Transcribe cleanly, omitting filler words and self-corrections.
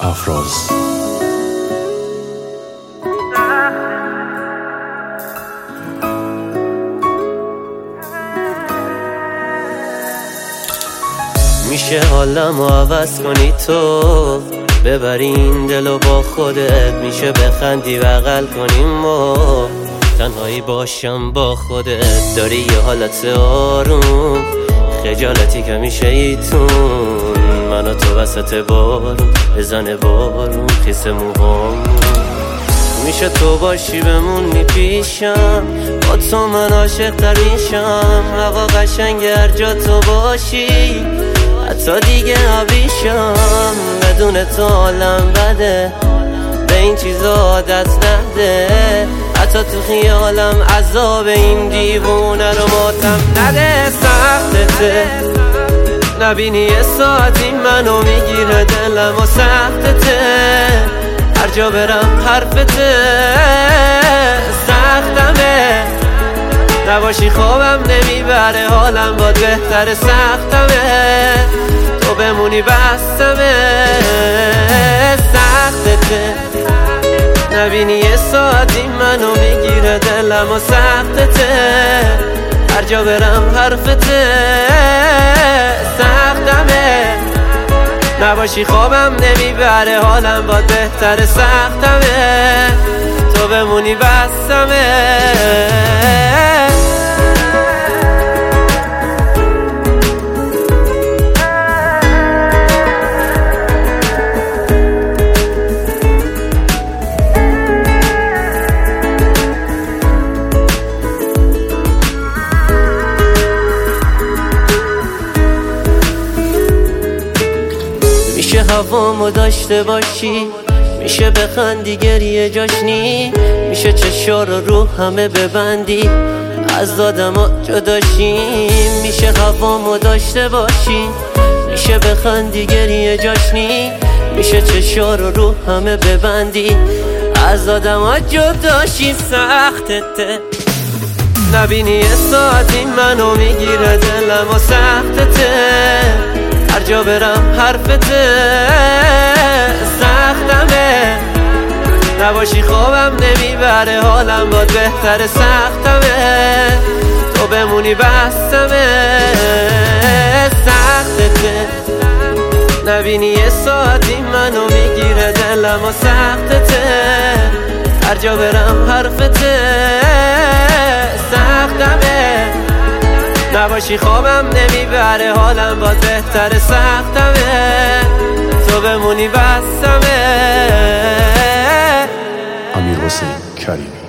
افراز میشه حالمو عوض کنی تو، ببری این دلو با خودت. میشه بخندی بغل کنیم ما، تنهایی باشم با خودت. داری یه حالت آروم، خجالتی که میشه ایتون. من و تو وسط بارون، بزنه بارون خیس موهامون. میشه تو باشی بمونی پیشم، با تو من عاشق تر میشم. هوا قشنگ هر جا تو باشی، حتی دیگه آبیشم. بدون تو حالم بده، به این چیزا عادت نده. حتی تو خیالم عذاب این دیوونه رو ماتم نده. سختته نبینی یه ساعتی منو میگیره دلم و سختته. هر جا برم حرفته، سختمه. نباشی خوابم نمیبره، حالم باد بهتره. سختمه تو بمونی بستمه. سختته نبینی یه ساعتی منو میگیره دلم و سختته. هر جا برم حرفته، سختمه. نباشی خوابم نمیبره، حالم باد بهتره. سختمه تو بمونی بستمه. میشه هوامو داشته باشی، میشه بخندی گریه جاشنی. میشه چشا رو همه ببندی، از آدما جداشیم. میشه هوامو داشته باشی، میشه بخندی گریه جاشنی. میشه چشا رو همه ببندی، از آدما جداشیم. سختته نبینی یه ساعتی منو میگیره دلم و سختته. هر جا برم حرفته، سختمه. نباشی خوابم نمیبره، حالم باد بهتره. سختمه تو بمونی بستمه. سختته نبینی یه ساعتی منو میگیره دلم و سختته. هر جا برم حرفته، سختمه. نباشی خوابم نمیبره، حالم باد بهتره. سختمه تو بمونی بستمه. امیرحسین کریمی.